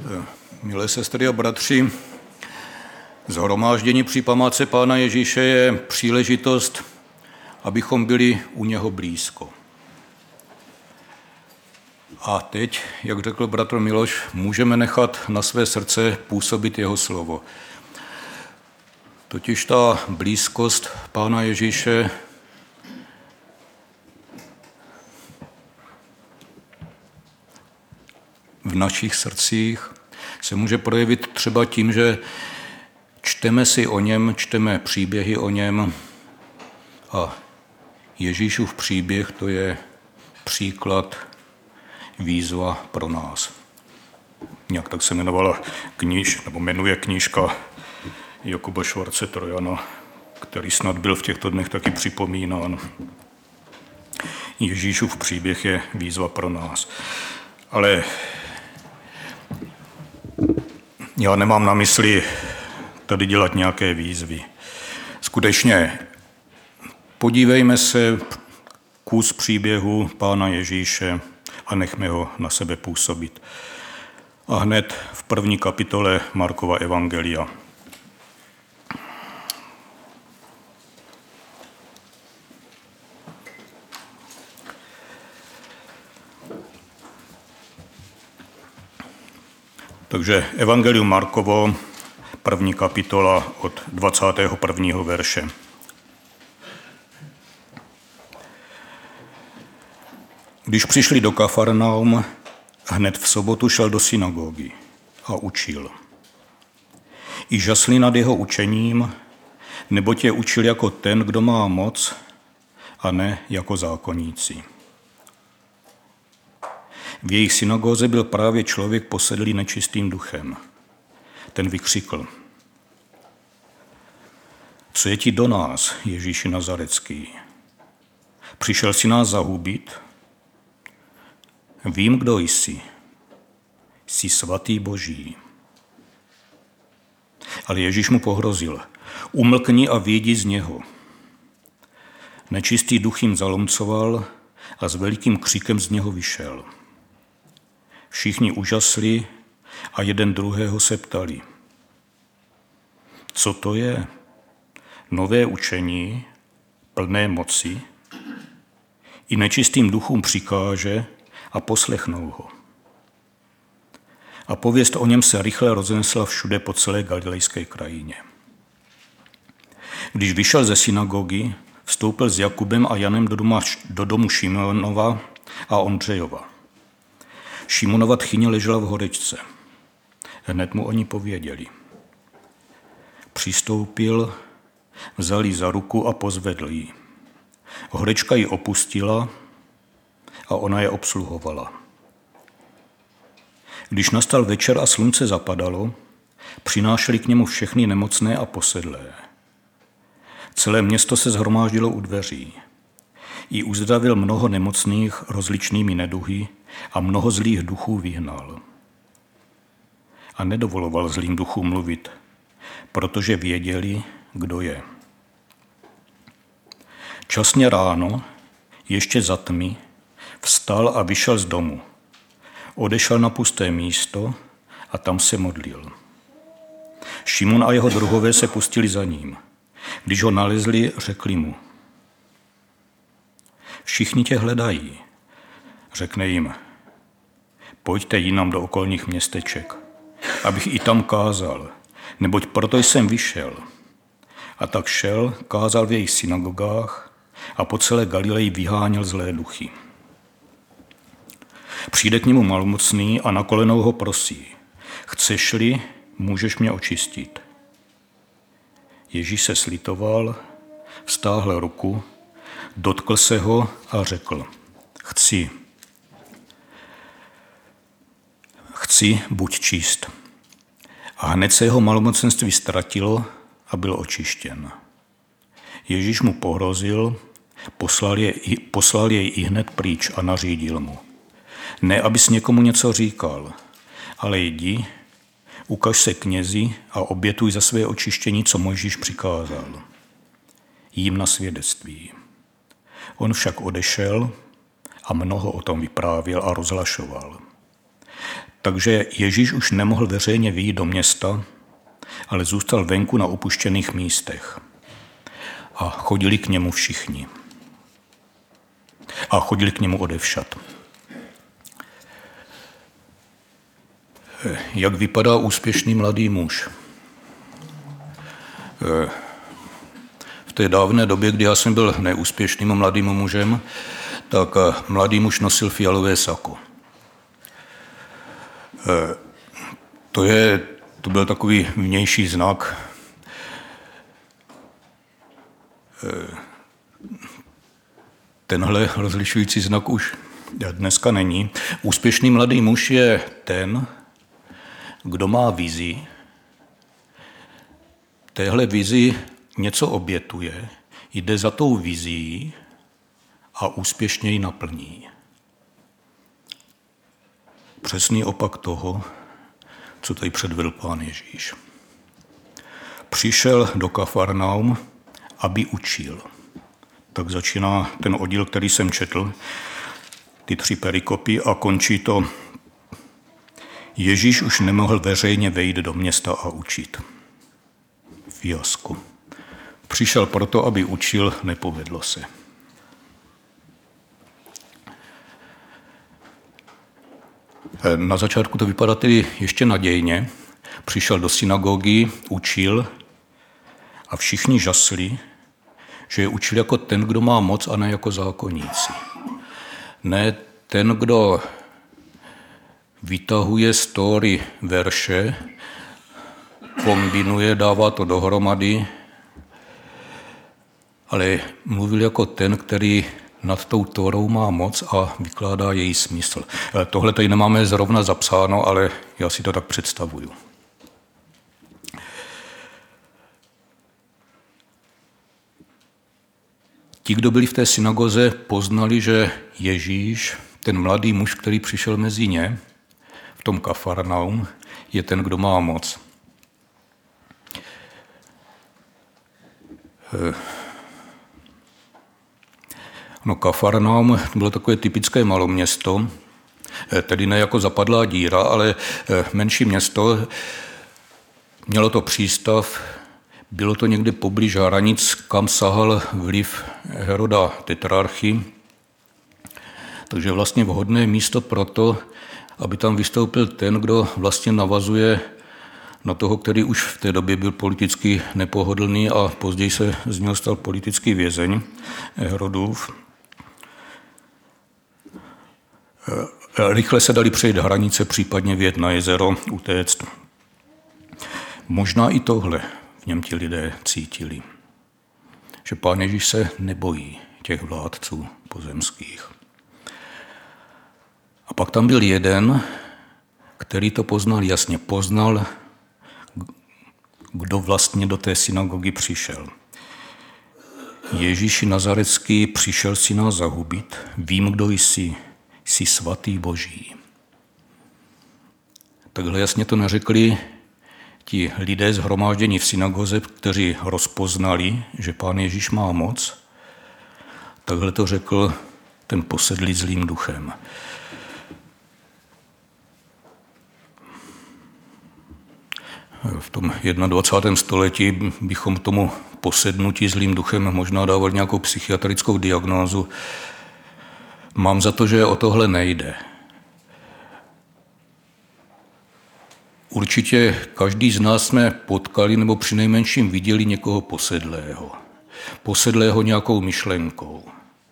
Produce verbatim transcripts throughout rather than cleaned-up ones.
Milé sestry a bratři, shromáždění při památce Pána Ježíše je příležitost, abychom byli u něho blízko. A teď, jak řekl bratr Miloš, můžeme nechat na své srdce působit jeho slovo. Totiž ta blízkost Pána Ježíše v našich srdcích se může projevit třeba tím, že čteme si o něm, čteme příběhy o něm a Ježíšův příběh to je příklad, výzva pro nás. Nějak tak se jmenovala kníž, nebo jmenuje knížka Jakuba Švarce Trojana, který snad byl v těchto dnech taky připomínán. Ježíšův příběh je výzva pro nás. Ale já nemám na mysli tady dělat nějaké výzvy. Skutečně podívejme se kus příběhu Pána Ježíše a nechme ho na sebe působit. A hned v první kapitole Markova evangelia. Takže evangelium Markovo, první kapitola od dvacátého prvního verše. Když přišli do Kafarnaum, hned v sobotu šel do synagogy a učil. I žasli nad jeho učením, neboť je učil jako ten, kdo má moc, a ne jako zákonníci. V jejich synagóze byl právě člověk posedlý nečistým duchem. Ten vykřikl: Co je ti do nás, Ježíši Nazarecký? Přišel si nás zahubit? Vím, kdo jsi. Jsi svatý Boží. Ale Ježíš mu pohrozil: Umlkni a vyjdi z něho. Nečistý duch jim zalomcoval a s velikým křikem z něho vyšel. Všichni úžasli a jeden druhého se ptali: Co to je? Nové učení, plné moci? I nečistým duchům přikáže a poslechnou ho. A pověst o něm se rychle roznesla všude po celé galilejské krajině. Když vyšel ze synagogy, vstoupil s Jakubem a Janem do, doma, do domu Šimonova a Ondřejova. Šimonova tchyně ležela v horečce. Hned mu oni pověděli. Přistoupil, vzal ji za ruku a pozvedl ji. Horečka ji opustila a ona je obsluhovala. Když nastal večer a slunce zapadalo, přinášeli k němu všechny nemocné a posedlé. Celé město se shromáždilo u dveří. I uzdravil mnoho nemocných rozličnými neduhy a mnoho zlých duchů vyhnal. A nedovoloval zlým duchům mluvit, protože věděli, kdo je. Časně ráno, ještě za tmy, vstal a vyšel z domu. Odešel na pusté místo a tam se modlil. Šimon a jeho druhové se pustili za ním. Když ho nalezli, řekli mu: Všichni tě hledají. Řekne jim: Pojďte jinam do okolních městeček, abych i tam kázal, neboť proto jsem vyšel. A tak šel, kázal v jejich synagogách a po celé Galileji vyháněl zlé duchy. Přijde k němu malomocný a na kolenou ho prosí: Chceš-li, můžeš mě očistit. Ježíš se slitoval, vztáhl ruku, dotkl se ho a řekl: Chci. Chci, buď čist. A hned se jeho malomocenství ztratilo a byl očištěn. Ježíš mu pohrozil, poslal, je, poslal jej i hned pryč a nařídil mu: Ne, abys někomu něco říkal, ale jdi, ukaž se knězi a obětuj za své očištění, co Mojžíš přikázal. Jím na svědectví. On však odešel a mnoho o tom vyprávěl a rozhlašoval. Takže Ježíš už nemohl veřejně vyjít do města, ale zůstal venku na opuštěných místech. A chodili k němu všichni. A chodili k němu odevšad. Jak vypadá úspěšný mladý muž? V té dávné době, kdy já jsem byl neúspěšným mladým mužem, tak mladý muž nosil fialové sako. To, je, to byl takový vnější znak. Tenhle rozlišující znak už dneska není. Úspěšný mladý muž je ten, kdo má vizi, téhle vizi něco obětuje, jde za tou vizí a úspěšně ji naplní. Přesný opak toho, co tady předvedl Pán Ježíš. Přišel do Kafarnaum, aby učil. Tak začíná ten oddíl, který jsem četl, ty tři perikopy a končí to. Ježíš už nemohl veřejně vejít do města a učit. Fiasko. Přišel proto, aby učil, nepovedlo se. Na začátku to vypadá tedy ještě nadějně. Přišel do synagogy, učil a všichni žasli, že je učil jako ten, kdo má moc a ne jako zákonníci. Ne ten, kdo vytahuje z Tóry verše, kombinuje, dává to dohromady, ale mluvil jako ten, který nad tou Tórou má moc a vykládá její smysl. Tohle tady nemáme zrovna zapsáno, ale já si to tak představuju. Ti, kdo byli v té synagoze, poznali, že Ježíš, ten mladý muž, který přišel mezi ně, v tom Kafarnaum, je ten, kdo má moc. No, Kafarnaum bylo takové typické maloměsto, tedy ne jako zapadlá díra, ale menší město. Mělo to přístav, bylo to někde poblíž hranic, kam sahal vliv Heroda tetrarchy. Takže vlastně vhodné místo pro to, aby tam vystoupil ten, kdo vlastně navazuje na toho, který už v té době byl politicky nepohodlný a později se z něho stal politický vězeň Herodův. Rychle se dali přejít hranice, případně vjet na jezero, utéct. Možná i tohle v něm ti lidé cítili, že Pán Ježíš se nebojí těch vládců pozemských. A pak tam byl jeden, který to poznal jasně, poznal, kdo vlastně do té synagogy přišel. Ježíši Nazarecký, přišel si nás zahubit, vím, kdo jsi, jsi svatý Boží. Takhle jasně to neřekli ti lidé shromáždění v synagoze, kteří rozpoznali, že Pán Ježíš má moc. Takhle to řekl ten posedlý zlým duchem. V tom dvacátém prvním století bychom tomu posednutí zlým duchem možná dávali nějakou psychiatrickou diagnózu. Mám za to, že o tohle nejde. Určitě každý z nás jsme potkali nebo přinejmenším viděli někoho posedlého. Posedlého nějakou myšlenkou.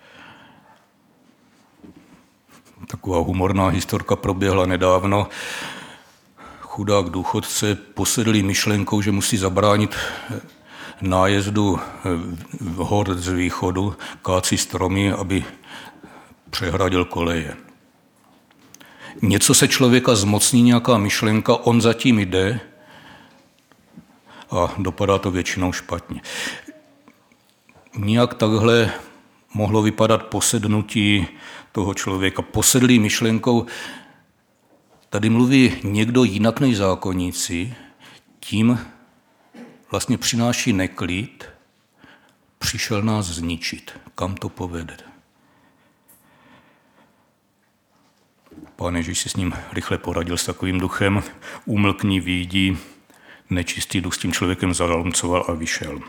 Taková humorná historka proběhla nedávno. Chudák důchodce posedlý myšlenkou, že musí zabránit nájezdu hor z východu, kácí stromy, aby přehradil koleje. Něco se člověka zmocní, nějaká myšlenka, on zatím jde a dopadá to většinou špatně. Nijak takhle mohlo vypadat posednutí toho člověka. Posedlý myšlenkou, tady mluví někdo jinak než zákonníci, tím vlastně přináší neklid, přišel nás zničit. Kam to povede? Pán Ježíš si s ním rychle poradil, s takovým duchem, umlkni, výjdi, nečistý duch s tím člověkem zalomcoval a vyšel.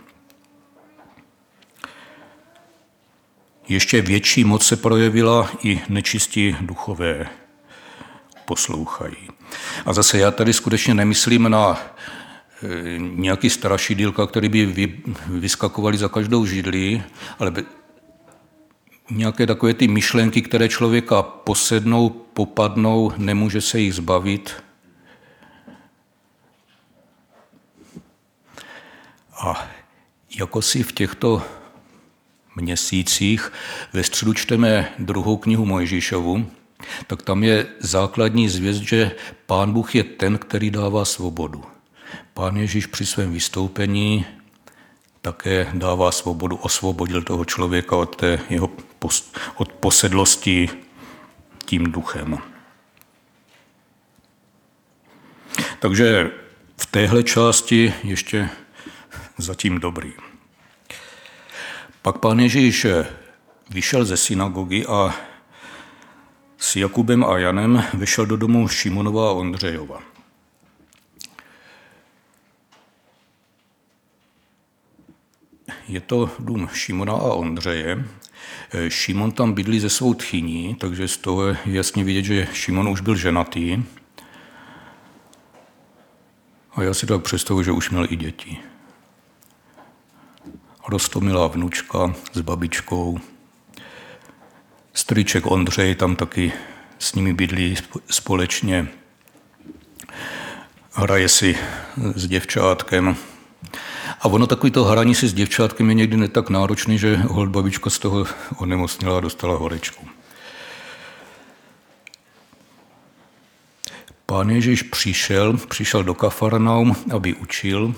Ještě větší moc se projevila, i nečistí duchové poslouchají. A zase já tady skutečně nemyslím na nějaký strašidýlka, který by vy, vyskakovali za každou židli, ale nějaké takové ty myšlenky, které člověka posednou, popadnou, nemůže se jich zbavit. A jako si v těchto měsících ve středu čteme druhou knihu Mojžíšovu, tak tam je základní zvěst, že Pán Bůh je ten, který dává svobodu. Pán Ježíš při svém vystoupení také dává svobodu, osvobodil toho člověka od té jeho post, od posedlosti tím duchem. Takže v téhle části ještě zatím dobrý. Pak Pán Ježíš vyšel ze synagogy a s Jakubem a Janem vyšel do domu Šimonova a Ondřejova. Je to dům Šimona a Ondřeje. Šimon tam bydlí ze svou tchyní, takže z toho je jasně vidět, že Šimon už byl ženatý. A já si tak představuji, že už měl i děti. Roztomilá vnučka s babičkou. Strýček Ondřej tam taky s nimi bydlí společně. Hraje si s děvčátkem. A ono takový to hraní si s děvčátkem je někdy ne tak náročný, že holt babička z toho onemocněla a dostala horečku. Pán Ježíš přišel, přišel do Kafarnaum, aby učil.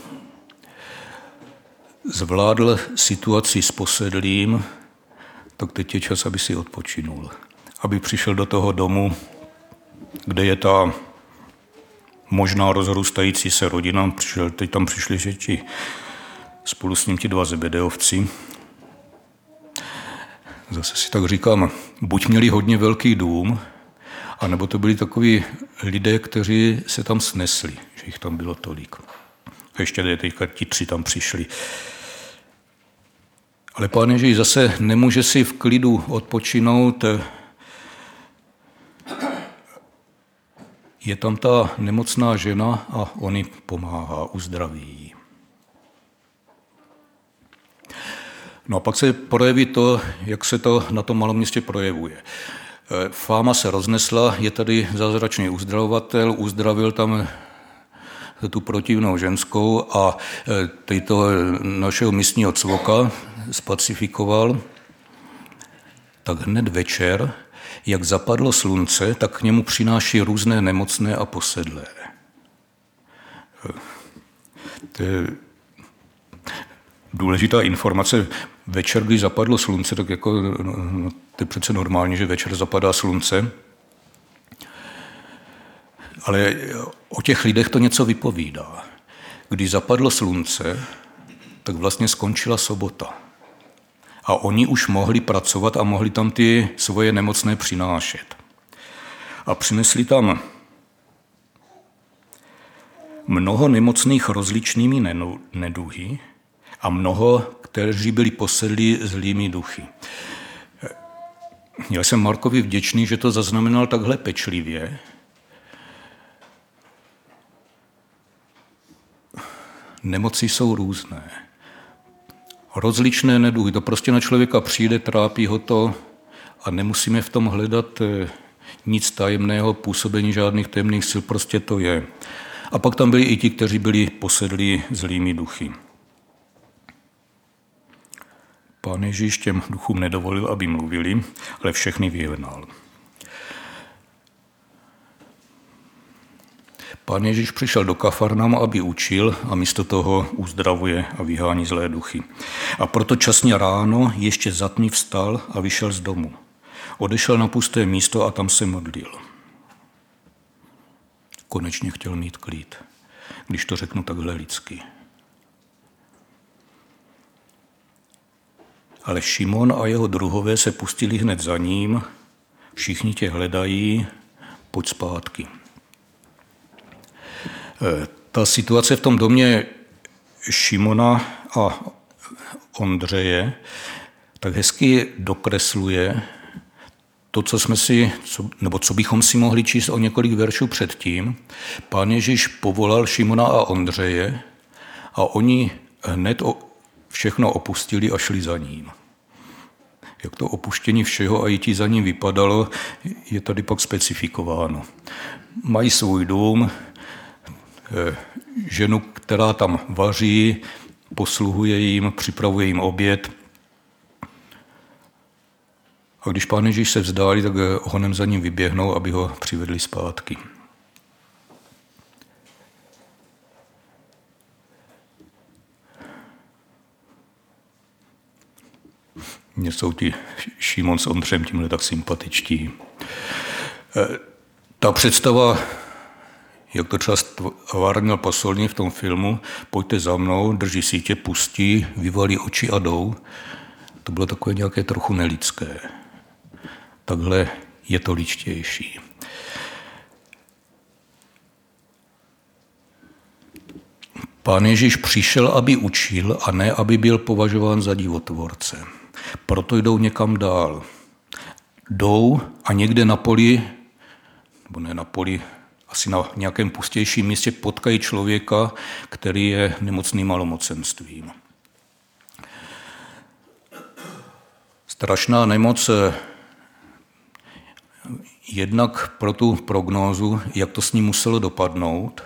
Zvládl situaci s posedlým, tak teď je čas, aby si odpočinul. Aby přišel do toho domu, kde je ta možná rozrůstající se rodina. Přišel, teď tam přišli, že ti, spolu s ním ti dva Zebedeovci. Zase si tak říkám, buď měli hodně velký dům, anebo to byli takoví lidé, kteří se tam snesli, že jich tam bylo tolik. A ještě teďka ti tři tam přišli. Ale Pán Ježíš zase nemůže si v klidu odpočinout. Je tam ta nemocná žena a on jí pomáhá, uzdraví ji. No a pak se projeví to, jak se to na tom malém městě projevuje. Fáma se roznesla, je tady zázračný uzdravovatel, uzdravil tam tu protivnou ženskou a tejto našeho místního cvoka spacifikoval. Tak hned večer, jak zapadlo slunce, tak k němu přináší různé nemocné a posedlé. To je důležitá informace. Večer, když zapadlo slunce, tak jako, no, to je přece normální, že večer zapadá slunce. Ale o těch lidech to něco vypovídá. Když zapadlo slunce, tak vlastně skončila sobota. A oni už mohli pracovat a mohli tam ty svoje nemocné přinášet. A přinesli tam mnoho nemocných rozličnými neduhy a mnoho, kteří byli posedlí zlými duchy. Já jsem Markovi vděčný, že to zaznamenal takhle pečlivě. Nemoci jsou různé. Rozličné neduhy. To prostě na člověka přijde, trápí ho to a nemusíme v tom hledat nic tajemného, působení žádných temných sil, prostě to je. A pak tam byli i ti, kteří byli posedlí zlými duchy. Pán Ježíš těm duchům nedovolil, aby mluvili, ale všechny vyhnal. Pán Ježíš přišel do Kafarnaum, aby učil a místo toho uzdravuje a vyhání zlé duchy. A proto časně ráno ještě zatmy vstal a vyšel z domu. Odešel na pusté místo a tam se modlil. Konečně chtěl mít klid, když to řeknu takhle lidsky. Ale Šimon a jeho druhové se pustili hned za ním, všichni tě hledají, pojď zpátky. Ta situace v tom domě Šimona a Ondřeje tak hezky dokresluje to, co jsme si, co, nebo co bychom si mohli číst o několik veršů předtím. Pán Ježíš povolal Šimona a Ondřeje a oni hned všechno opustili a šli za ním. Jak to opuštění všeho a jítí za ním vypadalo, je tady pak specifikováno. Mají svůj dům, ženu, která tam vaří, posluhuje jim, připravuje jim oběd. A když Pán Ježíš se vzdálí, tak honem za ním vyběhnou, aby ho přivedli zpátky. Mně jsou ti Šimon s Ondřejem tímhle tak sympatičtí. Ta představa, jak to třeba stvárnil Pasolini v tom filmu, pojďte za mnou, drží sítě, pustí, vyvalí oči a jdou, to bylo takové nějaké trochu nelidské. Takhle je to ličtější. Pán Ježíš přišel, aby učil, a ne, aby byl považován za divotvorce. Proto jdou někam dál. Jdou a někde na poli, nebo ne na poli, asi na nějakém pustějším místě potkají člověka, který je nemocný malomocenstvím. Strašná nemoc jednak pro tu prognózu, jak to s ním muselo dopadnout.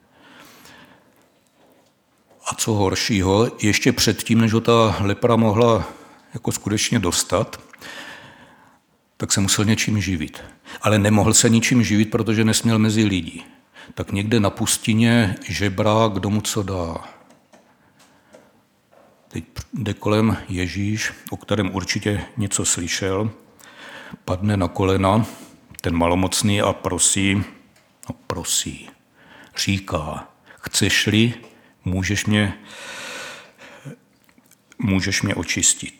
A co horšího, ještě předtím, než ho ta lepra mohla jako skutečně dostat, tak se musel něčím živit. Ale nemohl se ničím živit, protože nesměl mezi lidi. Tak někde na pustině žebrá, kdo mu co dá. Teď jde kolem Ježíš, o kterém určitě něco slyšel, padne na kolena, ten malomocný, a prosí, no prosí, říká, chceš-li, můžeš mě, můžeš mě očistit.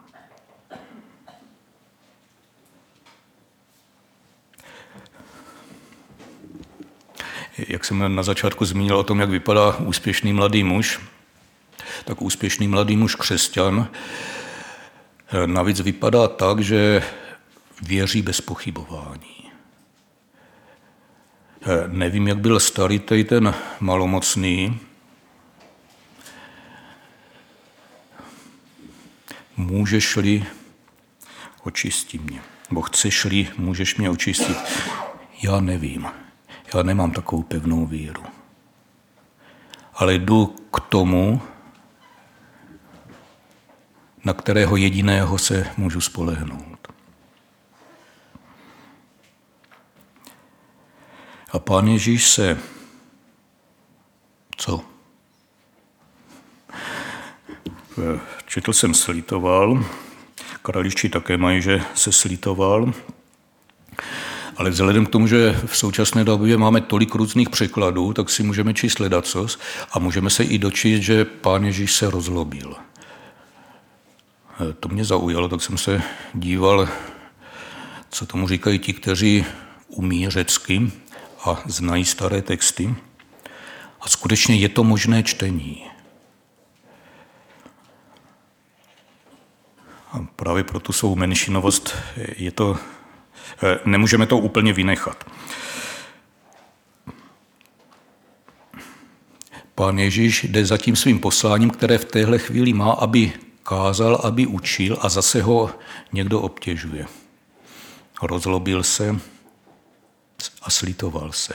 Jak jsem na začátku zmínil o tom, jak vypadá úspěšný mladý muž, tak úspěšný mladý muž křesťan navíc vypadá tak, že věří bez pochybování. Nevím, jak byl starý ten malomocný. Můžeš-li, očisti mě. Bo chceš-li, můžeš mě očistit. Já nevím. Já nemám takovou pevnou víru. Ale jdu k tomu, na kterého jediného se můžu spolehnout. A Pán Ježíš se, co? Četl jsem slitoval, kraličtí také mají, že se slitoval, ale vzhledem k tomu, že v současné době máme tolik různých překladů, tak si můžeme číst ledacos a můžeme se i dočíst, že Pán Ježíš se rozlobil. To mě zaujalo, tak jsem se díval, co tomu říkají ti, kteří umí řecky a znají staré texty. A skutečně je to možné čtení. A právě pro tu svou menšinovost je to, nemůžeme to úplně vynechat. Pán Ježíš jde za tím svým posláním, které v téhle chvíli má, aby kázal, aby učil, a zase ho někdo obtěžuje. Rozlobil se a slitoval se.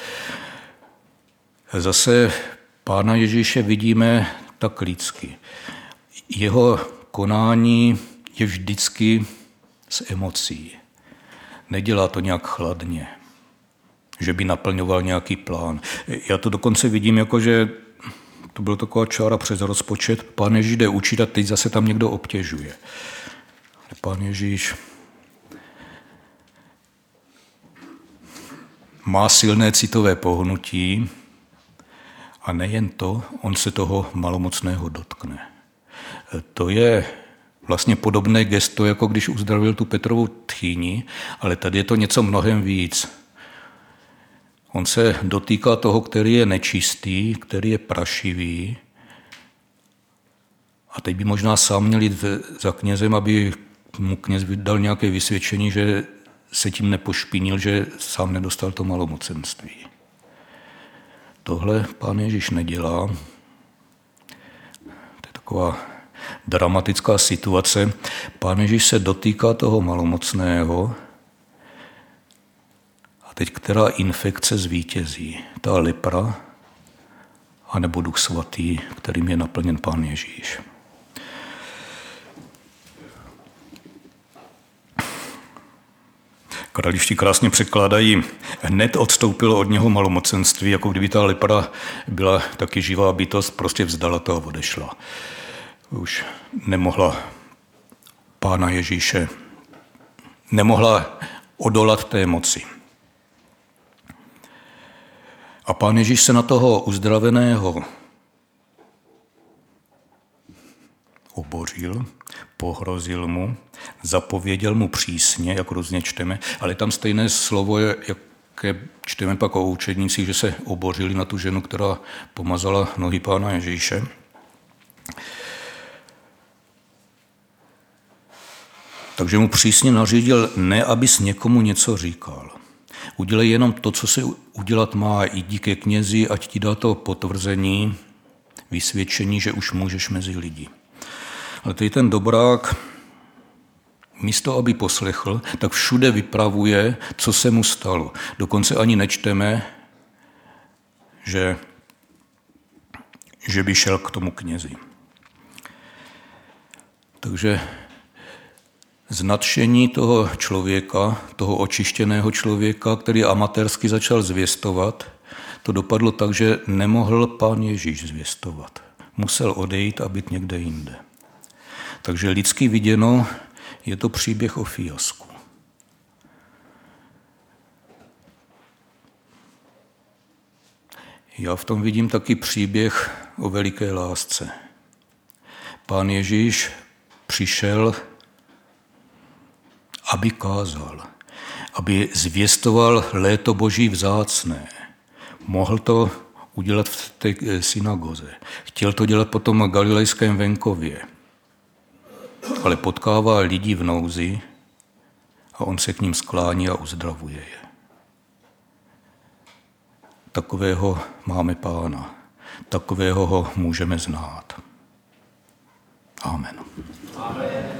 Zase Pána Ježíše vidíme tak lidsky. Jeho konání je vždycky s emocí. Nedělá to nějak chladně, že by naplňoval nějaký plán. Já to dokonce vidím jako, že to byla taková čára přes rozpočet. Pán Ježíš jde učit a teď zase tam někdo obtěžuje. Pán Ježíš má silné citové pohnutí a nejen to, on se toho malomocného dotkne. To je vlastně podobné gesto, jako když uzdravil tu Petrovu tchýni, ale tady je to něco mnohem víc. On se dotýká toho, který je nečistý, který je prašivý. A teď by možná sám měl jít za knězem, aby mu kněz dal nějaké vysvědčení, že se tím nepošpinil, že sám nedostal to malomocenství. Tohle Pán Ježíš nedělá. To je taková dramatická situace. Pán Ježíš se dotýká toho malomocného a teď která infekce zvítězí? Ta lepra anebo Duch Svatý, kterým je naplněn Pán Ježíš. Kraličtí krásně překládají, hned odstoupilo od něho malomocenství, jako kdyby ta lepra byla taky živá bytost, prostě vzdala to a odešla. Už nemohla Pána Ježíše, nemohla odolat té moci. A Pán Ježíš se na toho uzdraveného obořil, pohrozil mu, zapověděl mu přísně, jak různě čteme, ale tam stejné slovo, jaké čteme pak o učednících, že se obořili na tu ženu, která pomazala nohy Pána Ježíše. Takže mu přísně nařídil, ne abys někomu něco říkal. Udělej jenom to, co se udělat má, jdi ke knězi, ať ti dá to potvrzení, vysvědčení, že už můžeš mezi lidi. Ale tady ten dobrák, místo aby poslechl, tak všude vypravuje, co se mu stalo. Dokonce ani nečteme, že, že by šel k tomu knězi. Takže z nadšení toho člověka, toho očištěného člověka, který amatérsky začal zvěstovat, to dopadlo tak, že nemohl Pán Ježíš zvěstovat. Musel odejít a být někde jinde. Takže lidsky viděno je to příběh o fiasku. Já v tom vidím taky příběh o veliké lásce. Pán Ježíš přišel, aby kázal, aby zvěstoval léto Boží vzácné. Mohl to udělat v té synagoze. Chtěl to dělat potom na galilejském venkově. Ale potkává lidi v nouzi a on se k ním sklání a uzdravuje je. Takového máme Pána. Takového ho můžeme znát. Amen. Amen.